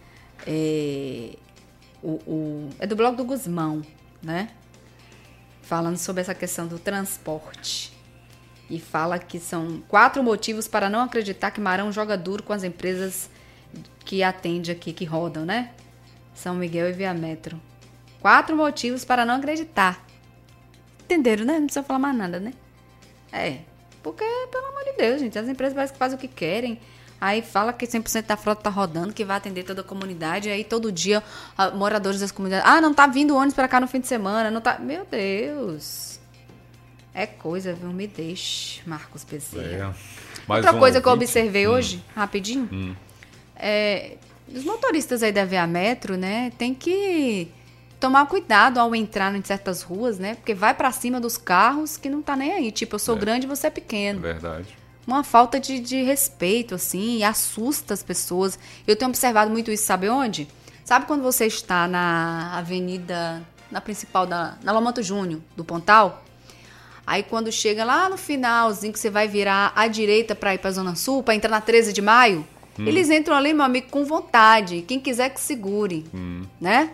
É, o, o, é do blog do Guzmão, né? Falando sobre essa questão do transporte. E fala que são quatro motivos para não acreditar que Marão joga duro com as empresas que atende aqui, que rodam, né? São Miguel e Via Metro. Quatro motivos para não acreditar. Entenderam, né? Não precisa falar mais nada, né? É, porque, pelo amor de Deus, gente, as empresas parecem que fazem o que querem. Aí fala que cem por cento da frota tá rodando, que vai atender toda a comunidade. Aí todo dia, a, moradores das comunidades... Ah, não tá vindo ônibus pra cá no fim de semana, não tá... Meu Deus! É coisa, viu? Me deixe, Marcos Bezerra. É. Outra coisa que eu observei hum. hoje, rapidinho, hum. é... Os motoristas aí da Via Metro, né, tem que tomar cuidado ao entrar em certas ruas, né? Porque vai pra cima dos carros que não tá nem aí. Tipo, eu sou é. grande e você é pequeno. É verdade. Uma falta de, de respeito, assim, e assusta as pessoas. Eu tenho observado muito isso, sabe onde? Sabe quando você está na avenida, na principal, da, na Lomanto Júnior, do Pontal? Aí quando chega lá no finalzinho, que você vai virar à direita para ir para a Zona Sul, para entrar na treze de maio, hum. eles entram ali, meu amigo, com vontade. Quem quiser que segure, hum. né?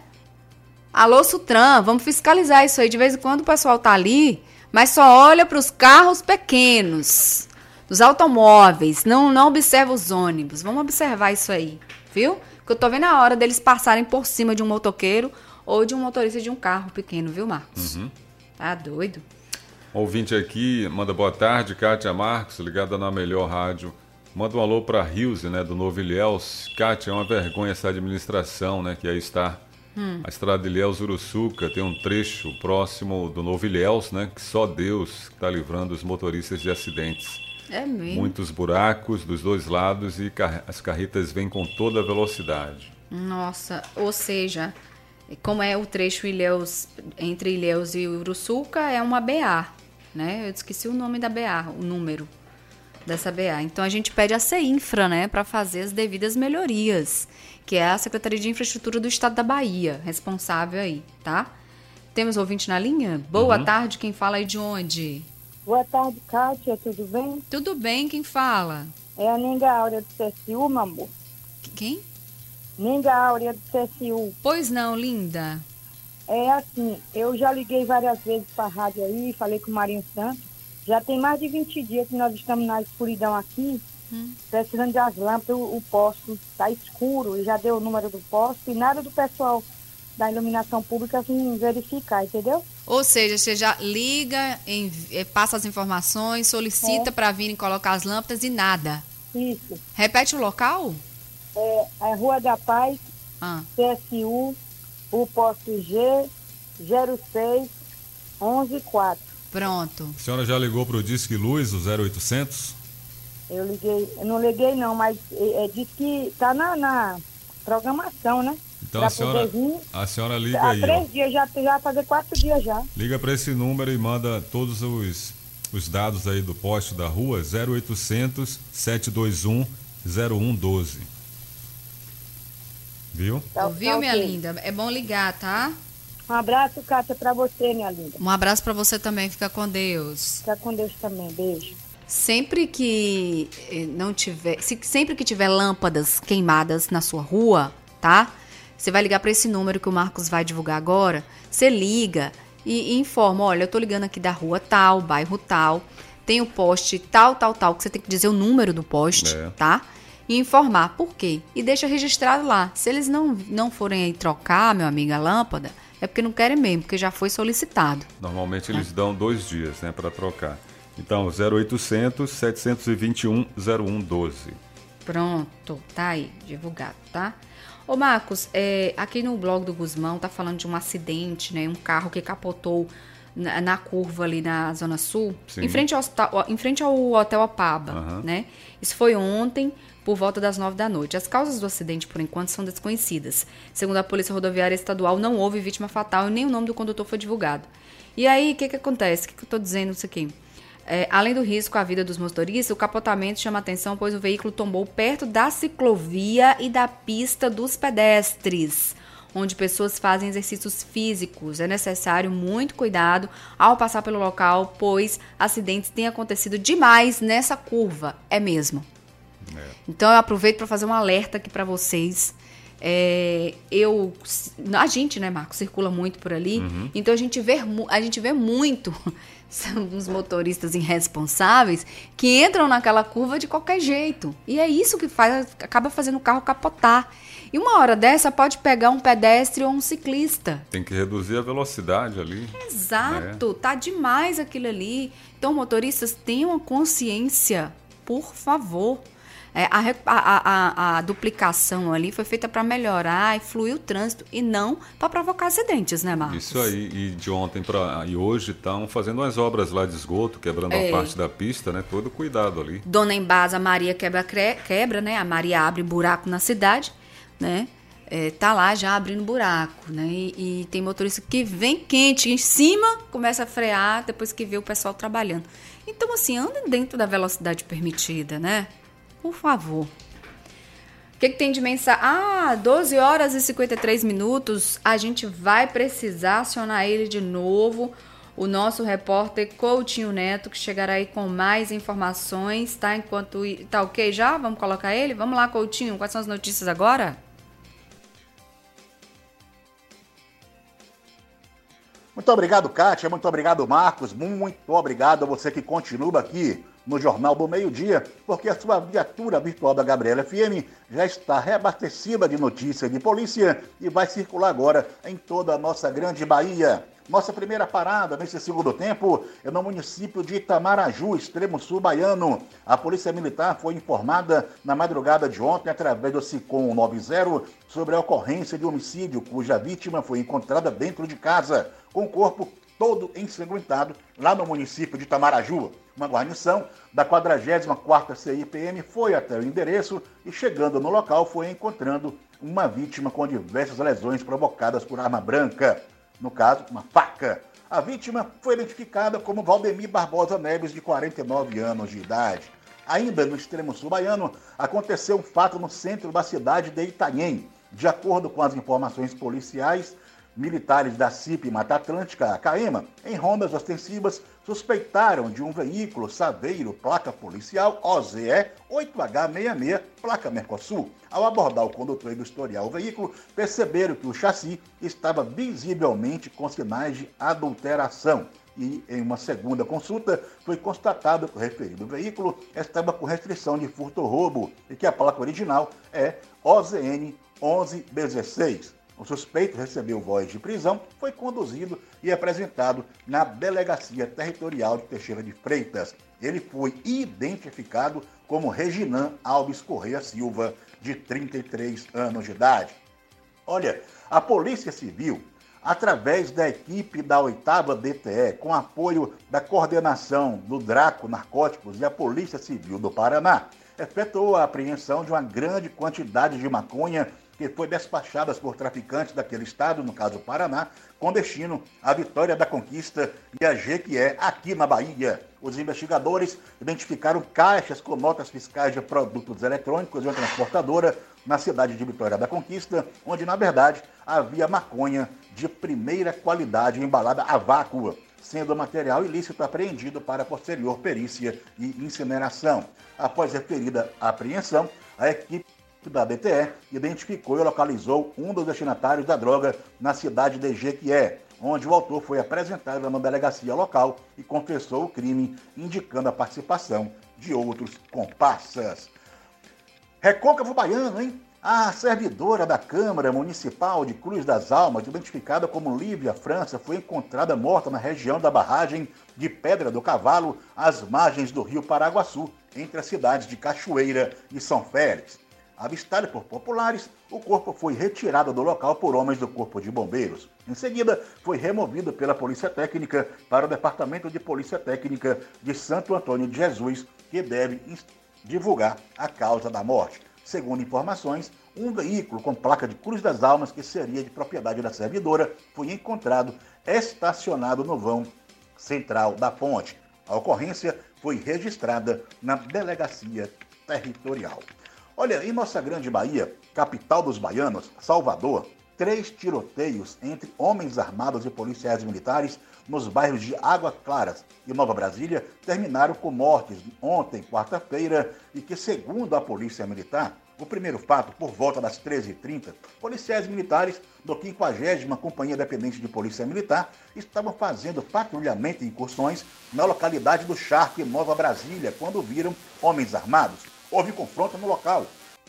Alô, Sutran, vamos fiscalizar isso aí. De vez em quando o pessoal tá ali, mas só olha para os carros pequenos. Dos automóveis, não, não observa os ônibus. Vamos observar isso aí, viu? Porque eu tô vendo a hora deles passarem por cima de um motoqueiro ou de um motorista de um carro pequeno, viu, Marcos? Uhum. Tá doido? Ouvinte aqui, manda boa tarde, Kátia Marcos, ligada na Melhor Rádio. Manda um alô pra Rilze, né, do Novo Ilhéus. Kátia, é uma vergonha essa administração, né, que aí está. Hum. A estrada de Ilhéus-Uruçuca tem um trecho próximo do Novo Ilhéus, né, que só Deus está livrando os motoristas de acidentes. É mesmo? Muitos buracos dos dois lados e car- as carretas vêm com toda a velocidade. Nossa, ou seja, como é o trecho Ilhéus, entre Ilhéus e Uruçuca, é uma B A, né? Eu esqueci o nome da B A, o número dessa B A. Então a gente pede a CEINFRA, né, para fazer as devidas melhorias, que é a Secretaria de Infraestrutura do Estado da Bahia, responsável aí, tá? Temos ouvinte na linha? Boa uhum. tarde, quem fala aí de onde? Boa tarde, Kátia, tudo bem? Tudo bem, quem fala? É a Ninga Áurea do C S U, meu amor. Quem? Ninga Áurea do C S U. Pois não, linda. É assim, eu já liguei várias vezes para a rádio aí, falei com o Marinho Santos. Já tem mais de vinte dias que nós estamos na escuridão aqui, hum. precisando das lâmpadas, o, o posto está escuro, e já deu o número do posto, e nada do pessoal da iluminação pública assim, verificar, entendeu? Ou seja, você já liga, em, passa as informações, solicita é. para virem colocar as lâmpadas e nada. Isso. Repete o local? É a Rua da Paz, ah. C S U, o posto G, zero seis, onze quatro. Pronto. A senhora já ligou para o Disque Luz, o zero oitocentos? Eu liguei, eu não liguei não, mas é, é, disse que tá na, na programação, né? Então a senhora, vir, a senhora liga há aí. Há três ó. dias, já, já vai fazer quatro dias já. Liga para esse número e manda todos os, os dados aí do poste da rua, zero oitocentos, sete dois um, zero um um dois. Viu? Tá, Ouviu, tá, minha okay. linda? É bom ligar, tá? Um abraço, Kátia, pra você, minha linda. Um abraço pra você também, fica com Deus. Fica com Deus também, beijo. Sempre que não tiver, se, sempre que tiver lâmpadas queimadas na sua rua, tá? Você vai ligar para esse número que o Marcos vai divulgar agora. Você liga e, e informa, olha, eu tô ligando aqui da rua tal, bairro tal, tem o poste tal, tal, tal, que você tem que dizer o número do poste, é. tá? E informar por quê. E deixa registrado lá. Se eles não, não forem aí trocar, meu amigo, a lâmpada, é porque não querem mesmo, porque já foi solicitado. Normalmente eles é. dão dois dias, né, para trocar. Então, zero oitocentos, sete dois um, zero um um dois. Pronto, tá aí, divulgado, tá? Ô Marcos, é, aqui no blog do Guzmão tá falando de um acidente, né? Um carro que capotou na, na curva ali na Zona Sul, em frente, ao, em frente ao Hotel Apaba, uhum. né? Isso foi ontem, por volta das nove da noite. As causas do acidente, por enquanto, são desconhecidas. Segundo a Polícia Rodoviária Estadual, não houve vítima fatal e nem o nome do condutor foi divulgado. E aí, o que que acontece? O que que eu tô dizendo isso aqui? É, além do risco à vida dos motoristas, o capotamento chama atenção, pois o veículo tombou perto da ciclovia e da pista dos pedestres, onde pessoas fazem exercícios físicos. É necessário muito cuidado ao passar pelo local, pois acidentes têm acontecido demais nessa curva. É mesmo. É. Então eu aproveito para fazer um alerta aqui para vocês. É, eu, a gente, né, Marcos, circula muito por ali, uhum. então a gente vê, a gente vê muito são uns motoristas irresponsáveis que entram naquela curva de qualquer jeito. E é isso que faz, acaba fazendo o carro capotar. E uma hora dessa pode pegar um pedestre ou um ciclista. Tem que reduzir a velocidade ali. Exato, né? Tá demais aquilo ali. Então, motoristas, tenham consciência, por favor. É, a, a, a, a duplicação ali foi feita para melhorar e fluir o trânsito e não para provocar acidentes, né, Marcos? Isso aí, e de ontem para e hoje estão fazendo umas obras lá de esgoto, quebrando é. a parte da pista, né? Todo cuidado ali. Dona Embasa Maria quebra, quebra, né? A Maria abre buraco na cidade, né? É, tá lá já abrindo buraco, né? E, e tem motorista que vem quente em cima, começa a frear depois que vê o pessoal trabalhando. Então, assim, anda dentro da velocidade permitida, né? Por favor. O que, que tem de mensagem? Ah, doze horas e cinquenta e três minutos. A gente vai precisar acionar ele de novo. O nosso repórter Coutinho Neto, que chegará aí com mais informações, tá? Enquanto... Tá ok já? Vamos colocar ele? Vamos lá, Coutinho. Quais são as notícias agora? Muito obrigado, Kátia. Muito obrigado, Marcos. Muito obrigado a você que continua aqui no Jornal do Meio-Dia, porque a sua viatura virtual da Gabriela F M já está reabastecida de notícias de polícia e vai circular agora em toda a nossa grande Bahia. Nossa primeira parada nesse segundo tempo é no município de Itamaraju, extremo sul baiano. A Polícia Militar foi informada na madrugada de ontem, através do SICOM noventa, sobre a ocorrência de homicídio, cuja vítima foi encontrada dentro de casa, com o corpo todo ensanguentado, lá no município de Itamaraju. Uma guarnição da quadragésima quarta C I P M foi até o endereço e, chegando no local, foi encontrando uma vítima com diversas lesões provocadas por arma branca. No caso, uma faca. A vítima foi identificada como Valdemir Barbosa Neves, de quarenta e nove anos de idade. Ainda no extremo sul baiano, aconteceu um fato no centro da cidade de Itanhem. De acordo com as informações policiais, militares da C I P Mata Atlântica, a CAEMA, em rondas ostensivas, suspeitaram de um veículo Saveiro, placa policial O Z E oito H sessenta e seis, placa Mercosul. Ao abordar o condutor e vistoriar o veículo, perceberam que o chassi estava visivelmente com sinais de adulteração. E, em uma segunda consulta, foi constatado que o referido veículo estava com restrição de furto ou roubo e que a placa original é O Z N onze dezesseis. O suspeito recebeu voz de prisão, foi conduzido e apresentado na Delegacia Territorial de Teixeira de Freitas. Ele foi identificado como Reginan Alves Correia Silva, de trinta e três anos de idade. Olha, a Polícia Civil através da equipe da oitava D T E, com apoio da coordenação do Draco Narcóticos e a Polícia Civil do Paraná, efetuou a apreensão de uma grande quantidade de maconha que foi despachada por traficantes daquele estado, no caso Paraná, com destino à Vitória da Conquista e a Jequié, aqui na Bahia. Os investigadores identificaram caixas com notas fiscais de produtos eletrônicos de uma transportadora na cidade de Vitória da Conquista, onde, na verdade, havia maconha de primeira qualidade embalada a vácuo, sendo o material ilícito apreendido para posterior perícia e incineração. Após referida apreensão, a equipe da D T E identificou e localizou um dos destinatários da droga na cidade de Jequié, onde o autor foi apresentado na delegacia local e confessou o crime, indicando a participação de outros comparsas. Recôncavo Baiano, hein? A servidora da Câmara Municipal de Cruz das Almas, identificada como Lívia França, foi encontrada morta na região da barragem de Pedra do Cavalo, às margens do rio Paraguaçu, entre as cidades de Cachoeira e São Félix. Avistado por populares, o corpo foi retirado do local por homens do Corpo de Bombeiros. Em seguida, foi removido pela Polícia Técnica para o Departamento de Polícia Técnica de Santo Antônio de Jesus, que deve divulgar a causa da morte. Segundo informações, um veículo com placa de Cruz das Almas, que seria de propriedade da servidora, foi encontrado estacionado no vão central da ponte. A ocorrência foi registrada na Delegacia Territorial. Olha, em nossa grande Bahia, capital dos baianos, Salvador, três tiroteios entre homens armados e policiais militares nos bairros de Água Claras e Nova Brasília terminaram com mortes ontem, quarta-feira, e que, segundo a Polícia Militar, o primeiro fato, por volta das treze e trinta, policiais militares do quinquagésima Companhia Dependente de Polícia Militar estavam fazendo patrulhamento e incursões na localidade do Charque, Nova Brasília, quando viram homens armados. Houve confronto no local.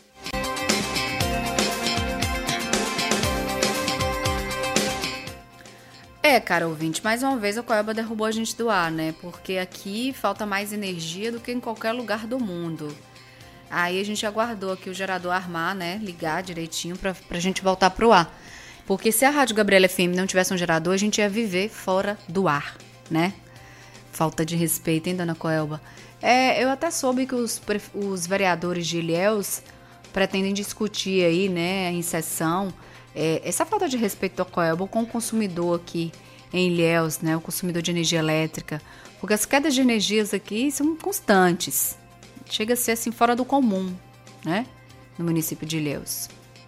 É, cara ouvinte, mais uma vez a Coelba derrubou a gente do ar, né? Porque aqui falta mais energia do que em qualquer lugar do mundo. Aí a gente aguardou aqui o gerador armar, né? Ligar direitinho pra, pra gente voltar pro ar. Porque se a Rádio Gabriela F M não tivesse um gerador, a gente ia viver fora do ar, né? Falta de respeito, hein, dona Coelba? É, eu até soube que os, os vereadores de Ilhéus pretendem discutir aí, né, em sessão, é, essa falta de respeito da Coelba com o consumidor aqui em Ilhéus, né, o consumidor de energia elétrica, porque as quedas de energias aqui são constantes, chega a ser assim fora do comum, né, no município de Ilhéus.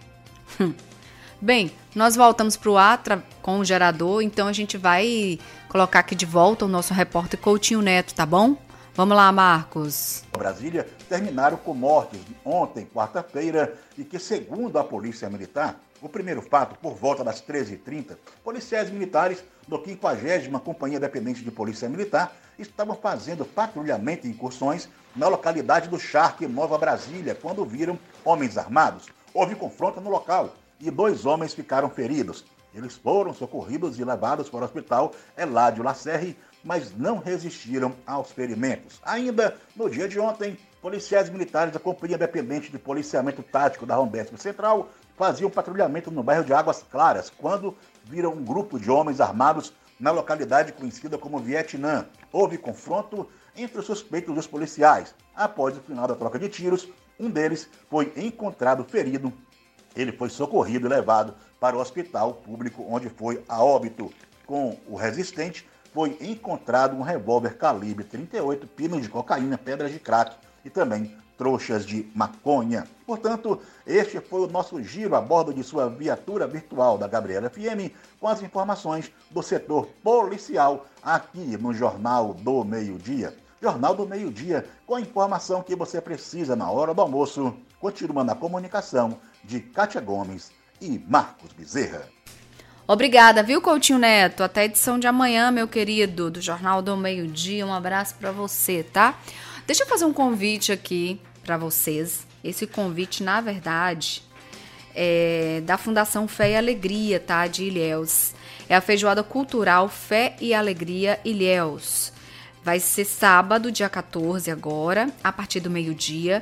Bem, nós voltamos para o ar com o gerador, então a gente vai colocar aqui de volta o nosso repórter Coutinho Neto, tá bom? Vamos lá, Marcos. Brasília terminaram com mortes ontem, quarta-feira, e que, segundo a Polícia Militar, o primeiro fato, por volta das treze e trinta, policiais militares do quinquagésima Companhia Dependente de Polícia Militar estavam fazendo patrulhamento e incursões na localidade do Charque, Nova Brasília, quando viram homens armados. Houve confronto no local e dois homens ficaram feridos. Eles foram socorridos e levados para o hospital Eládio Lacerre, mas não resistiram aos ferimentos. Ainda no dia de ontem, policiais militares da Companhia Dependente de Policiamento Tático da Rondesp Central faziam patrulhamento no bairro de Águas Claras, quando viram um grupo de homens armados na localidade conhecida como Vietnã. Houve confronto entre os suspeitos e os policiais. Após o final da troca de tiros, um deles foi encontrado ferido. Ele foi socorrido e levado para o hospital público, onde foi a óbito. Com o resistente, foi encontrado um revólver calibre trinta e oito, pinos de cocaína, pedras de crack e também trouxas de maconha. Portanto, este foi o nosso giro a bordo de sua viatura virtual da Gabriela F M, com as informações do setor policial aqui no Jornal do Meio-Dia. Jornal do Meio-Dia, com a informação que você precisa na hora do almoço. Continua na comunicação de Kátia Gomes e Marcos Bezerra. Obrigada, viu, Coutinho Neto? Até a edição de amanhã, meu querido, do Jornal do Meio-Dia. Um abraço pra você, tá? Deixa eu fazer um convite aqui pra vocês. Esse convite, na verdade, é da Fundação Fé e Alegria, tá? De Ilhéus. É a feijoada cultural Fé e Alegria Ilhéus. Vai ser sábado, dia quatorze agora, a partir do meio-dia.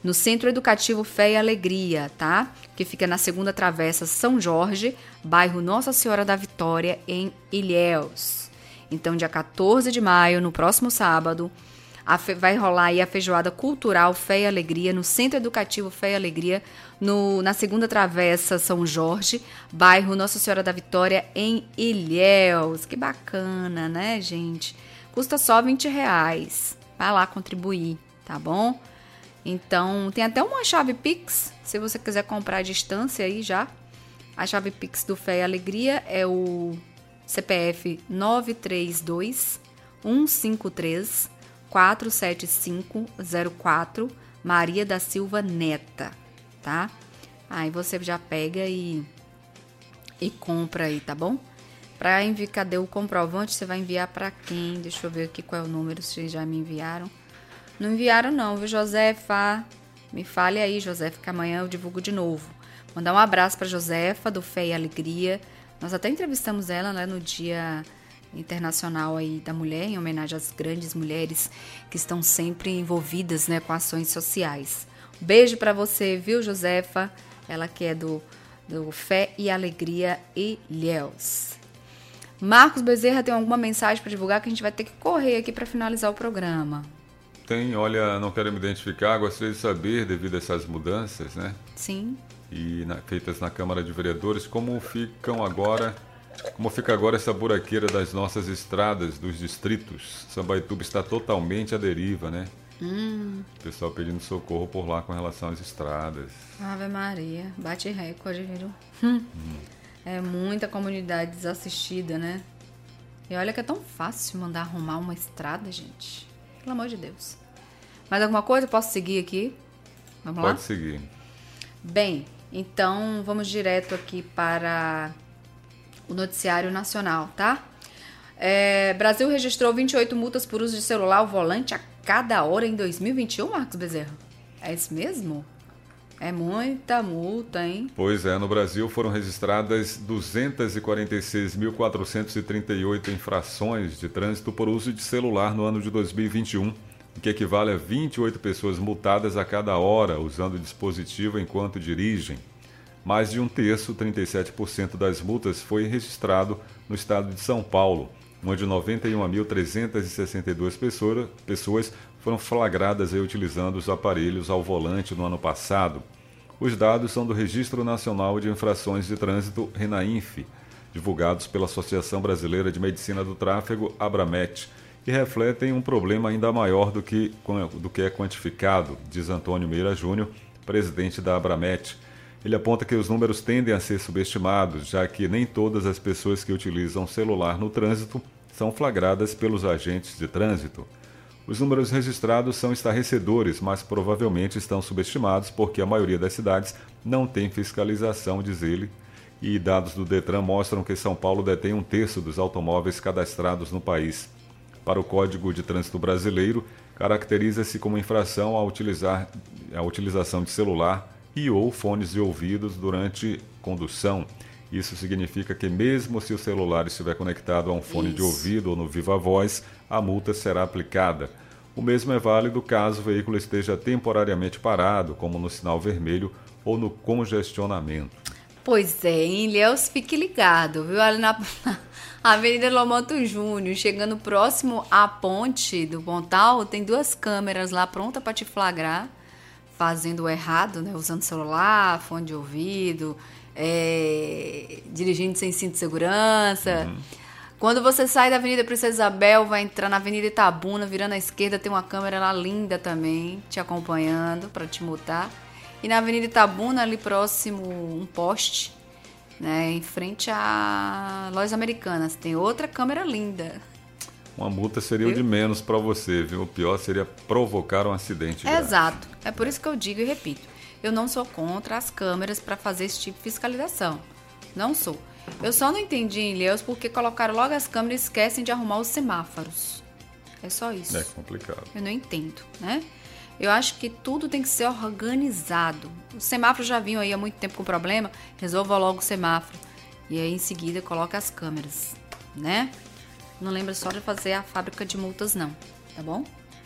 no Centro Educativo Fé e Alegria, tá? Que fica na Segunda Travessa São Jorge, bairro Nossa Senhora da Vitória, em Ilhéus. Então, dia quatorze de maio, no próximo sábado, a fe... vai rolar aí a feijoada cultural Fé e Alegria, no Centro Educativo Fé e Alegria, no... na Segunda Travessa São Jorge, bairro Nossa Senhora da Vitória, em Ilhéus. Que bacana, né, gente? Custa só vinte reais. Vai lá contribuir, tá bom? Então, tem até uma chave Pix, se você quiser comprar à distância aí já. A chave Pix do Fé e Alegria é o C P F nove três dois, um cinco três, quatro sete cinco zero quatro, Maria da Silva Neta, tá? Aí você já pega e, e compra aí, tá bom? Pra enviar, cadê o comprovante? Você vai enviar pra quem? Deixa eu ver aqui qual é o número, se vocês já me enviaram. Não enviaram não, viu, Josefa? Me fale aí, Josefa, que amanhã eu divulgo de novo. Mandar um abraço para Josefa, do Fé e Alegria. Nós até entrevistamos ela, né, no Dia Internacional aí da Mulher, em homenagem às grandes mulheres que estão sempre envolvidas, né, com ações sociais. Beijo para você, viu, Josefa? Ela que é do, do Fé e Alegria Ilhéus. Marcos Bezerra tem alguma mensagem para divulgar que a gente vai ter que correr aqui para finalizar o programa. Tem, olha, não quero me identificar, gostaria de saber, devido a essas mudanças, né? Sim. E na, feitas na Câmara de Vereadores, como ficam agora, como fica agora essa buraqueira das nossas estradas, dos distritos. Sambaituba está totalmente à deriva, né? Hum. O pessoal pedindo socorro por lá com relação às estradas. Ave Maria, bate recorde, viu? Hum. Hum. É muita comunidade desassistida, né? E olha que é tão fácil mandar arrumar uma estrada, gente. Pelo amor de Deus. Mais alguma coisa? Posso seguir aqui? Vamos lá? Pode seguir. Bem, então vamos direto aqui para o noticiário nacional, tá? É, Brasil registrou vinte e oito multas por uso de celular ao volante a cada hora em dois mil e vinte e um, Marcos Bezerra. É isso mesmo? É muita multa, hein? Pois é, no Brasil foram registradas duzentas e quarenta e seis mil quatrocentas e trinta e oito infrações de trânsito por uso de celular no ano de dois mil e vinte e um, o que equivale a vinte e oito pessoas multadas a cada hora usando o dispositivo enquanto dirigem. Mais de um terço, trinta e sete por cento das multas foi registrado no estado de São Paulo, onde noventa e uma mil trezentas e sessenta e duas pessoas, pessoas foram flagradas aí utilizando os aparelhos ao volante no ano passado. Os dados são do Registro Nacional de Infrações de Trânsito, RENAINF, divulgados pela Associação Brasileira de Medicina do Tráfego, ABRAMET, e refletem um problema ainda maior do que, do que é quantificado, diz Antônio Meira Júnior, presidente da ABRAMET. Ele aponta que os números tendem a ser subestimados, já que nem todas as pessoas que utilizam celular no trânsito são flagradas pelos agentes de trânsito. Os números registrados são estarrecedores, mas provavelmente estão subestimados porque a maioria das cidades não tem fiscalização, diz ele, e dados do Detran mostram que São Paulo detém um terço dos automóveis cadastrados no país. Para o Código de Trânsito Brasileiro, caracteriza-se como infração a, utilizar, a utilização de celular e ou fones de ouvidos durante condução. Isso significa que mesmo se o celular estiver conectado a um fone Isso. de ouvido ou no Viva Voz, a multa será aplicada. O mesmo é válido caso o veículo esteja temporariamente parado, como no sinal vermelho ou no congestionamento. Pois é, em Ilhéus, fique ligado, viu? Ali na Avenida Lomanto Júnior, chegando próximo à ponte do Pontal, tem duas câmeras lá prontas para te flagrar, fazendo o errado, né? Usando celular, fone de ouvido, é, dirigindo sem cinto de segurança. Uhum. Quando você sai da Avenida Princesa Isabel, vai entrar na Avenida Itabuna, virando à esquerda, tem uma câmera lá linda também, te acompanhando para te multar. E na Avenida Itabuna, ali próximo, um poste, né, em frente à Lojas Americanas, tem outra câmera linda. Uma multa seria viu? o de menos para você, viu? O pior seria provocar um acidente. É exato. É por isso que eu digo e repito. Eu não sou contra as câmeras para fazer esse tipo de fiscalização. Não sou. Eu só não entendi em Ilhéus porque colocaram logo as câmeras e esquecem de arrumar os semáforos. É só isso. É complicado. Eu não entendo, né? Eu acho que tudo tem que ser organizado. Os semáforos já vinham aí há muito tempo com problema, resolva logo o semáforo. E aí, em seguida, coloca as câmeras, né? Não lembra só de fazer a fábrica de multas, não, tá bom?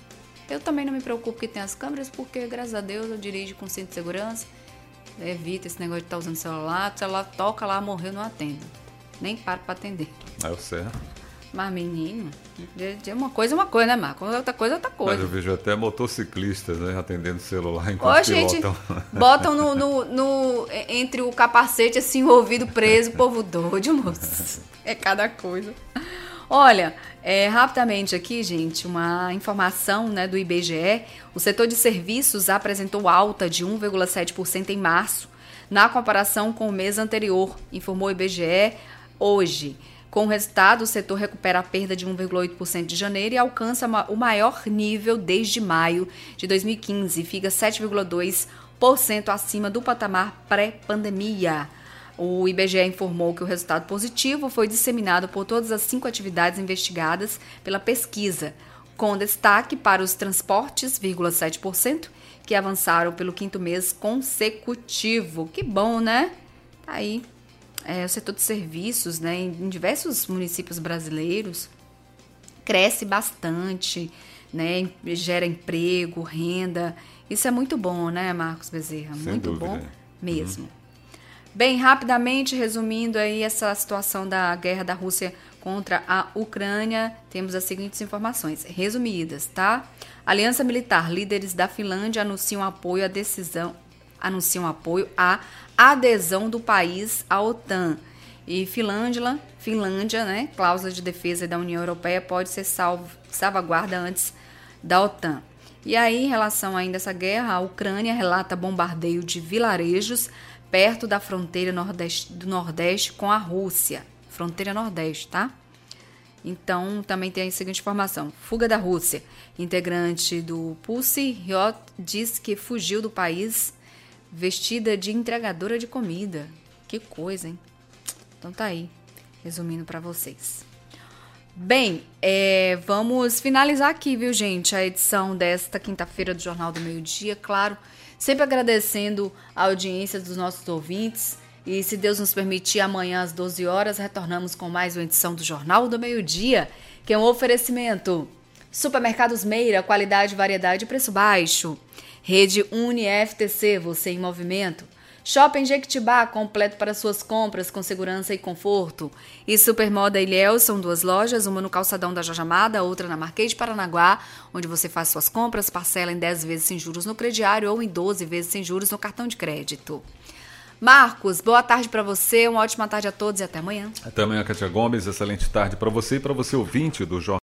Eu também não me preocupo que tem as câmeras, porque, graças a Deus, eu dirijo com cinto de segurança. Evita esse negócio de estar usando celular. O celular toca lá, morreu, não atendo. Nem paro pra atender. É o certo. Mas, menino, de uma coisa é uma coisa, né, Marco? Outra coisa é outra coisa. Mas eu vejo até motociclistas, né, atendendo celular enquanto Hoje, pilotam. gente, botam no, no, no, entre o capacete, assim, o ouvido preso, o povo doido, moço. É cada coisa. Olha, é, rapidamente aqui, gente, uma informação, né, do I B G E. O setor de serviços apresentou alta de um vírgula sete por cento em março, na comparação com o mês anterior, informou o I B G E hoje. Com o resultado, o setor recupera a perda de um vírgula oito por cento de janeiro e alcança o maior nível desde maio de dois mil e quinze e fica sete vírgula dois por cento acima do patamar pré-pandemia. O I B G E informou que o resultado positivo foi disseminado por todas as cinco atividades investigadas pela pesquisa, com destaque para os transportes, zero vírgula sete por cento, que avançaram pelo quinto mês consecutivo. Que bom, né? Tá aí. É, o setor de serviços, né, em, em diversos municípios brasileiros, cresce bastante, né, gera emprego, renda. Isso é muito bom, né, Marcos Bezerra? Sem muito dúvida. bom mesmo. Uhum. Bem, rapidamente, resumindo aí essa situação da guerra da Rússia contra a Ucrânia, temos as seguintes informações, resumidas, tá? Aliança Militar, líderes da Finlândia anunciam apoio à decisão, anunciam apoio à adesão do país à OTAN. E Finlândia, Finlândia, né, cláusula de defesa da União Europeia pode ser salvo, salvaguarda antes da OTAN. E aí, em relação ainda a essa guerra, a Ucrânia relata bombardeio de vilarejos perto da fronteira nordeste, do Nordeste com a Rússia. Fronteira Nordeste, tá? Então, também tem a seguinte informação. Fuga da Rússia. Integrante do Pussy Riot diz que fugiu do país vestida de entregadora de comida. Que coisa, hein? Então tá aí, resumindo para vocês. Bem, é, vamos finalizar aqui, viu, gente, a edição desta quinta-feira do Jornal do Meio-Dia. Claro, sempre agradecendo a audiência dos nossos ouvintes. E se Deus nos permitir, amanhã às doze horas retornamos com mais uma edição do Jornal do Meio-Dia, que é um oferecimento. Supermercados Meira, qualidade, variedade e preço baixo. Rede Uni F T C, você em movimento. Shopping Jequitibá, completo para suas compras com segurança e conforto. E Supermoda Ilhéus, são duas lojas, uma no Calçadão da Jorge Amada, outra na Marquês de Paranaguá, onde você faz suas compras, parcela em dez vezes sem juros no crediário ou em doze vezes sem juros no cartão de crédito. Marcos, boa tarde para você, uma ótima tarde a todos e até amanhã. Até amanhã, Kátia Gomes, excelente tarde para você e para você ouvinte do Jornal.